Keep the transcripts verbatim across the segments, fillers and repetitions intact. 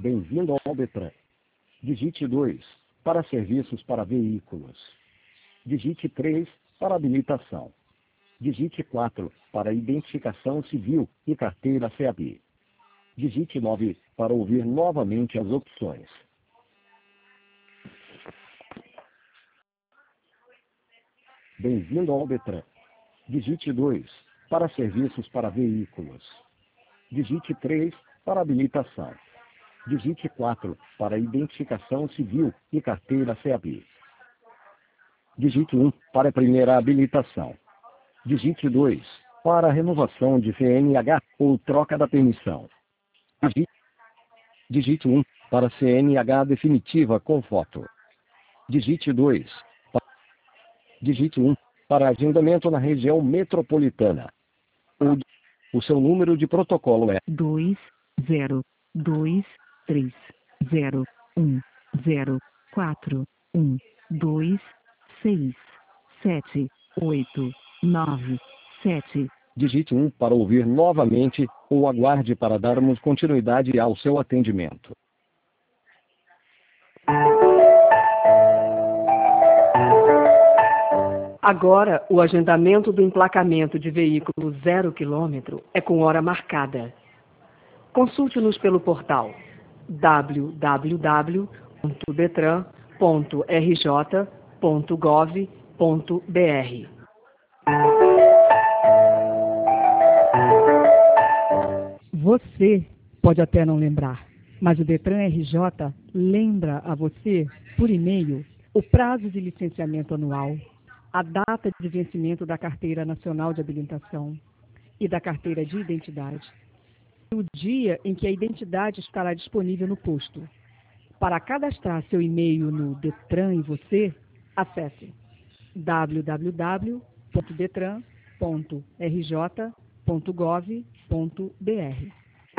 Bem-vindo ao Detran. Digite dois para serviços para veículos. Digite três para habilitação. Digite quatro para identificação civil e carteira C A B. Digite nove para ouvir novamente as opções. Bem-vindo ao Detran. Digite dois para serviços para veículos. Digite três para habilitação. Digite quatro para identificação civil e carteira C A B. Digite um para a primeira habilitação. Digite dois para a renovação de C N H ou troca da permissão. Digite, digite um para C N H definitiva com foto. Digite dois. Pa... Digite um para agendamento na região metropolitana. O, o seu número de protocolo é dois zero dois três zero um zero quatro um dois seis sete oito nove sete. Digite um para ouvir novamente ou aguarde para darmos continuidade ao seu atendimento. Agora, o agendamento do emplacamento de veículo zero quilômetro é com hora marcada. Consulte-nos pelo portal w w w ponto detran ponto r j ponto gov ponto b r. Você pode até não lembrar, mas o Detran R J lembra a você, por e-mail, o prazo de licenciamento anual, a data de vencimento da Carteira Nacional de Habilitação e da Carteira de Identidade, e o dia em que a identidade estará disponível no posto. Para cadastrar seu e-mail no Detran e você, acesse w w w ponto detran ponto r j ponto gov ponto b r.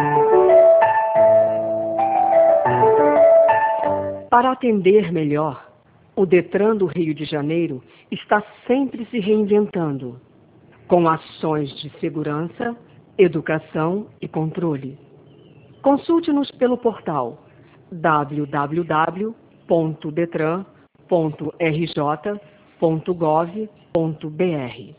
Para atender melhor, o Detran do Rio de Janeiro está sempre se reinventando, com ações de segurança, educação e controle. Consulte-nos pelo portal w w w ponto detran ponto r j ponto gov ponto b r.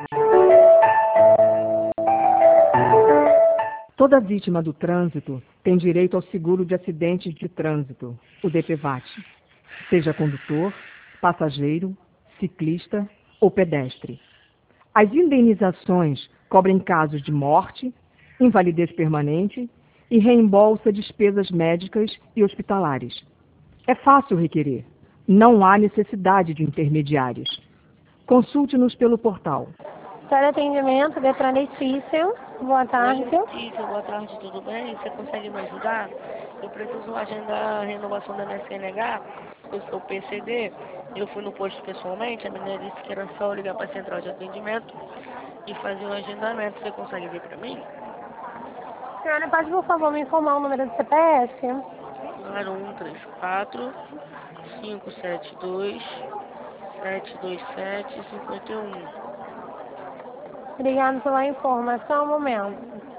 Toda vítima do trânsito tem direito ao seguro de acidentes de trânsito, o D P V A T, seja condutor, passageiro, ciclista ou pedestre. As indenizações cobrem casos de morte, invalidez permanente e reembolsa despesas médicas e hospitalares. É fácil requerer. Não há necessidade de intermediários. Consulte-nos pelo portal. Para atendimento, Detran Letícia. Boa tarde. Oi, Letícia, boa tarde, tudo bem? Você consegue me ajudar? Eu preciso agendar a renovação da minha C N H. Eu sou P C D. Eu fui no posto pessoalmente. A menina disse que era só ligar para a central de atendimento e fazer um agendamento. Você consegue ver para mim? Senhora, pode, por favor, me informar o número do C P F? zero um três quatro cinco sete dois sete dois sete cinco um. Obrigado pela informação. Um momento.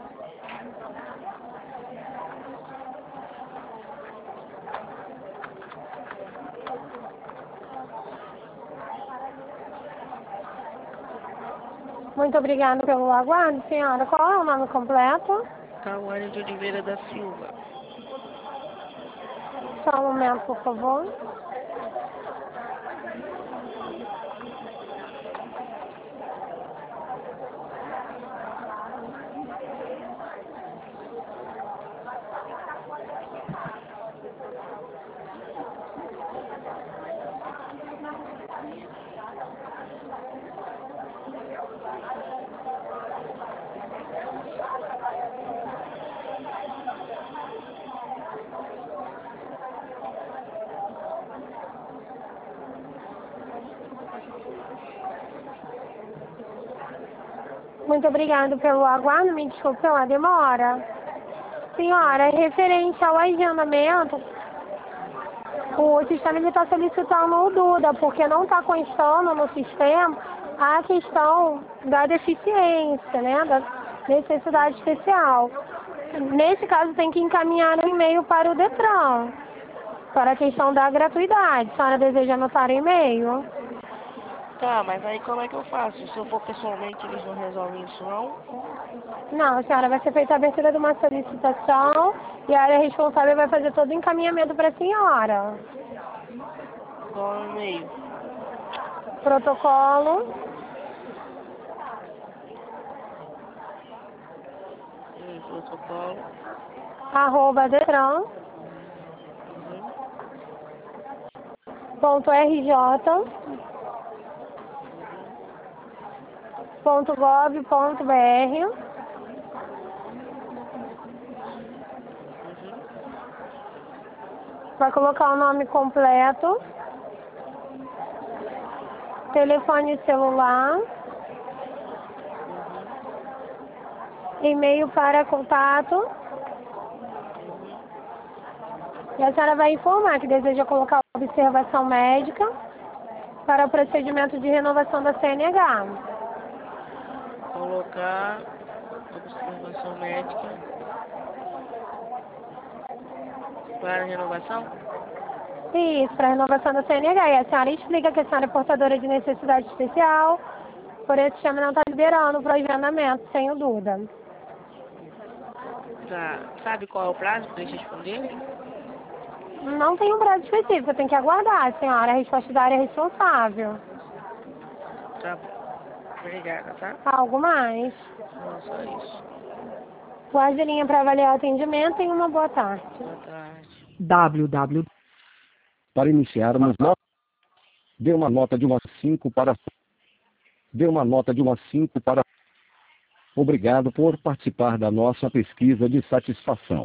Muito obrigada pelo aguardo, senhora. Qual é o nome completo? Tawane de Oliveira da Silva. Só um momento, por favor. Muito obrigado pelo aguardo, me desculpe pela demora. Senhora, referente ao agendamento, o sistema está solicitando o Duda, porque não está constando no sistema a questão da deficiência, né, da necessidade especial. Nesse caso, tem que encaminhar um e-mail para o Detran, para a questão da gratuidade. A senhora deseja anotar o e-mail? Tá, mas aí como é que eu faço? Se eu for pessoalmente, eles não resolvem isso, não? Não, senhora, vai ser feita a abertura de uma solicitação e a área responsável vai fazer todo o encaminhamento para a senhora. Qual é o e-mail? Protocolo, Hum, protocolo. arroba detran, ponto rj, ponto gov, ponto br. Vai colocar o nome completo, telefone celular, e-mail para contato. E a senhora vai informar que deseja colocar observação médica para o procedimento de renovação da C N H. Colocar observação médica para renovação? Isso, para a renovação da C N H. E a senhora explica que a senhora é portadora de necessidade especial, por esse sistema não está liberando para o agendamento, sem o Duda. Tá. Sabe qual é o prazo para eles responderem? Não tem um prazo específico, tem que aguardar, senhora, a resposta da área responsável. Tá bom. Obrigada, tá? Algo mais? Não, só isso. Guarde a linha para avaliar o atendimento e uma boa tarde. Boa tarde. www. Para iniciarmos, no... dê uma nota de uma cinco para... Dê uma nota de uma cinco para... Obrigado por participar da nossa pesquisa de satisfação.